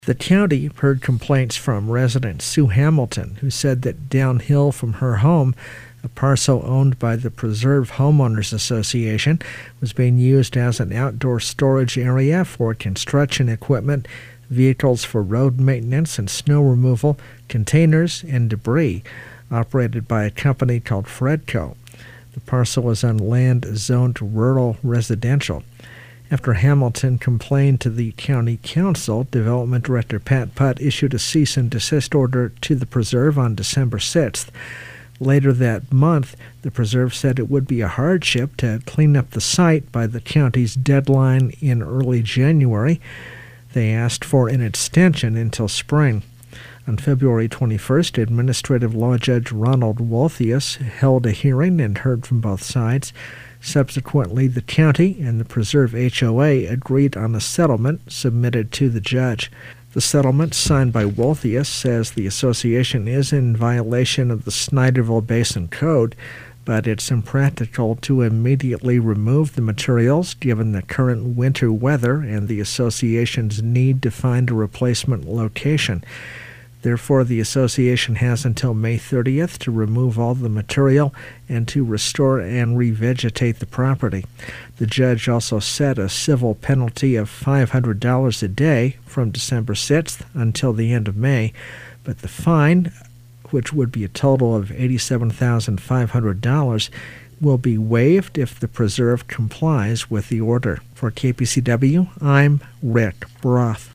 The county heard complaints from resident Sue Hamilton, who said that downhill from her home, a parcel owned by the Preserve Homeowners Association was being used as an outdoor storage area for construction equipment, vehicles for road maintenance and snow removal, containers, and debris, operated by a company called Fredco. The parcel is on land zoned rural residential. After Hamilton complained to the county council, Development Director Pat Putt issued a cease and desist order to the preserve on December 6th. Later that month, the preserve said it would be a hardship to clean up the site by the county's deadline in early January. They asked for an extension until spring. On February 21st, Administrative Law Judge Ronald Wolthius held a hearing and heard from both sides. Subsequently, the county and the Preserve HOA agreed on a settlement submitted to the judge. The settlement, signed by Wolthius, says the association is in violation of the Snyderville Basin Code, but it's impractical to immediately remove the materials given the current winter weather and the association's need to find a replacement location. Therefore, the association has until May 30th to remove all the material and to restore and revegetate the property. The judge also set a civil penalty of $500 a day from December 6th until the end of May, but the fine, which would be a total of $87,500, will be waived if the preserve complies with the order. For KPCW, I'm Rick Broth.